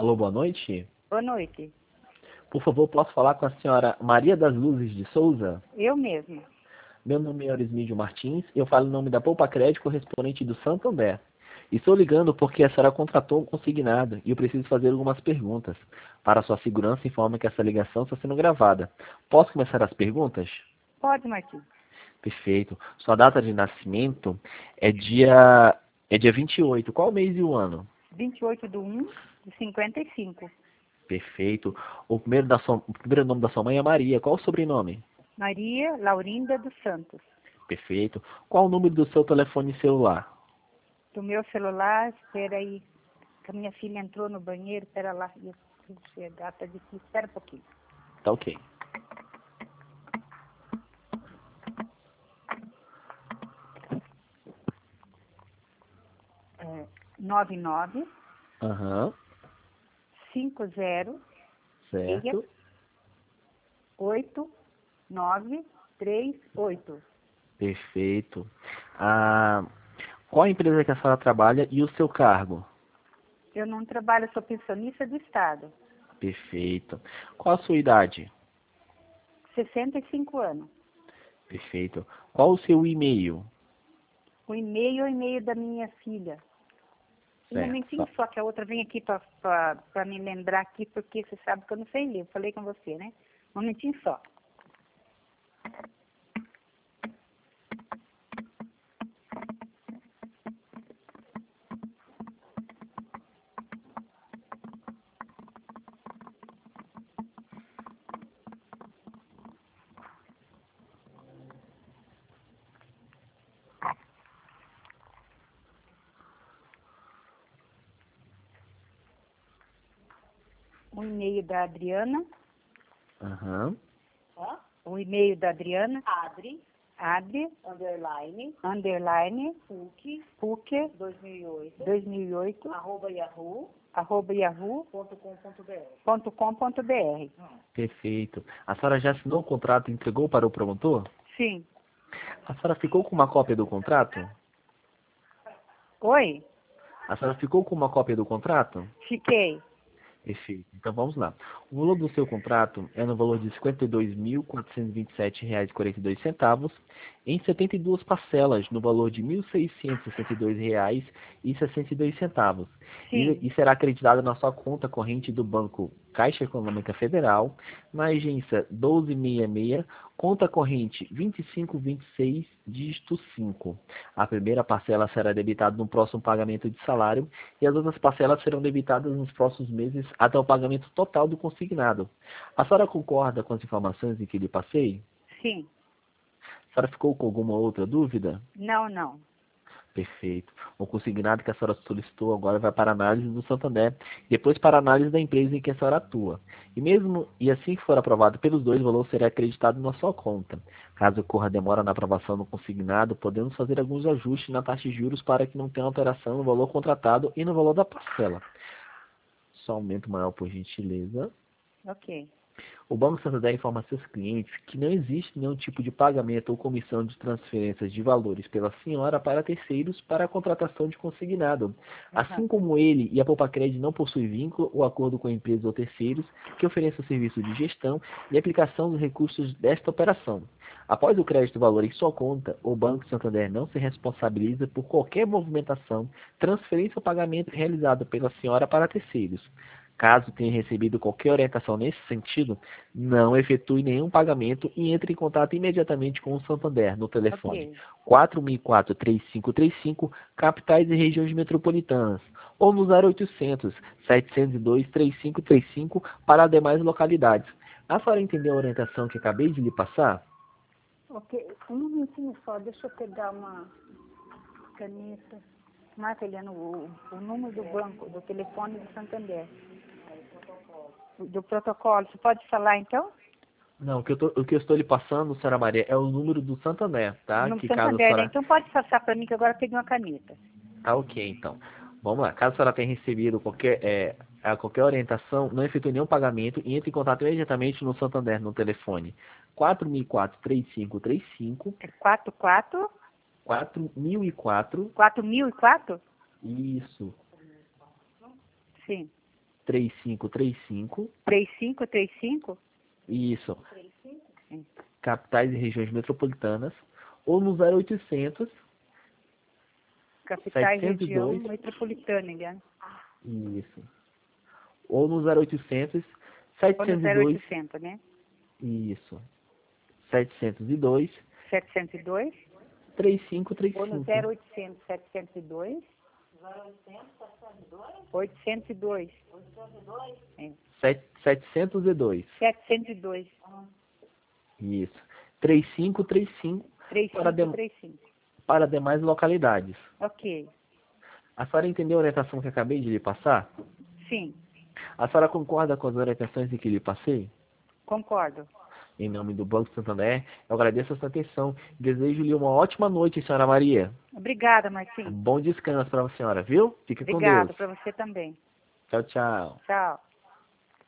Alô, boa noite. Boa noite. Por favor, posso falar com a senhora Maria das Luzes de Souza? Eu mesma. Meu nome é Orismídio Martins, eu falo em nome da Poupa Crédito correspondente do Santander. Estou ligando porque a senhora contratou um consignado e eu preciso fazer algumas perguntas. Para sua segurança, informa que essa ligação está sendo gravada. Posso começar as perguntas? Pode, Martins. Perfeito. Sua data de nascimento é dia 28. Qual mês e o ano? 28/1/55. Perfeito. O primeiro nome da sua mãe é Maria. Qual o sobrenome? Maria Laurinda dos Santos. Perfeito. Qual o número do seu telefone celular? Do meu celular, espera aí. Que a minha filha entrou no banheiro, espera lá. Eu preciso chegar, tá difícil. Espera um pouquinho. Tá ok. É 99 Aham. 50 Certo. 8938. Perfeito. Ah, qual a empresa que a senhora trabalha e o seu cargo? Eu não trabalho, sou pensionista do Estado. Perfeito. Qual a sua idade? 65 anos. Perfeito. Qual o seu e-mail? O e-mail é o e-mail da minha filha. Um Certo. momentinho só, que a outra vem aqui para me lembrar aqui, porque você sabe que eu não sei ler. Eu falei com você, né? Um momentinho só. O e-mail da Adriana. Aham. O e-mail da Adriana. Adri, underline, PUC, PUC, 2008, 2008, @yahoo.com.br. @yahoo.com.br. Perfeito. A senhora já assinou o contrato e entregou para o promotor? Sim. A senhora ficou com uma cópia do contrato? Oi? A senhora ficou com uma cópia do contrato? Fiquei. Perfeito. Então vamos lá. O valor do seu contrato é no valor de R$ 52.427,42 em 72 parcelas, no valor de R$ 1.662,62. Sim. E será acreditado na sua conta corrente do Banco Caixa Econômica Federal, na agência 1266, conta corrente 2526, dígito 5. A primeira parcela será debitada no próximo pagamento de salário e as outras parcelas serão debitadas nos próximos meses até o pagamento total do consignado. A senhora concorda com as informações em que lhe passei? Sim. A senhora ficou com alguma outra dúvida? Não. Perfeito. O consignado que a senhora solicitou agora vai para a análise do Santander, depois para a análise da empresa em que a senhora atua. E assim que for aprovado pelos dois, o valor será acreditado na sua conta. Caso ocorra demora na aprovação do consignado, podemos fazer alguns ajustes na taxa de juros para que não tenha alteração no valor contratado e no valor da parcela. Só aumento maior, por gentileza. Ok. O Banco Santander informa a seus clientes que não existe nenhum tipo de pagamento ou comissão de transferências de valores pela senhora para terceiros para a contratação de consignado. Assim como ele e a Poupa-Crédito não possuem vínculo ou acordo com empresas ou terceiros que ofereçam serviço de gestão e aplicação dos recursos desta operação. Após o crédito do valor em sua conta, o Banco Santander não se responsabiliza por qualquer movimentação, transferência ou pagamento realizado pela senhora para terceiros. Caso tenha recebido qualquer orientação nesse sentido, não efetue nenhum pagamento e entre em contato imediatamente com o Santander no telefone Ok. 4004-3535, capitais e regiões metropolitanas, ou no 0800 702 3535 para demais localidades. A senhora entendeu a orientação que acabei de lhe passar? Ok. Um momentinho só, deixa eu pegar uma caneta. Marca, Eliana, o número do banco, do telefone do Santander. Do protocolo. Você pode falar, então? Não, o que eu estou lhe passando, senhora Maria, é o número do Santander, tá? O número Que do caso a Santander, né? senhora... Então pode passar para mim, que agora eu peguei uma caneta. Tá ok, então. Vamos lá. Caso a senhora tenha recebido qualquer orientação, não efetue nenhum pagamento e entre em contato imediatamente no Santander, no telefone 4004-3535, É 44? 4004, 4004? isso, Sim. 3535. 3535? Isso. Sim. Capitais e regiões metropolitanas. Ou no 0800 Capitais, 702. região metropolitana, né? Isso. Ou no 0800 Ou no 702. 0800, né? Isso. 702 702? 3535. Ou no 0800 702? 802? É. 702. 702. Isso. 3535 3535. para demais localidades. Ok. A senhora entendeu a orientação que acabei de lhe passar? Sim, A senhora concorda com as orientações que lhe passei? concordo. Em nome do Banco Santander, eu agradeço a sua atenção e desejo-lhe uma ótima noite, senhora Maria. Obrigada, Um Marcinho. bom descanso para a senhora, viu? Fique com Obrigada Deus. para você também. Tchau, tchau. Tchau.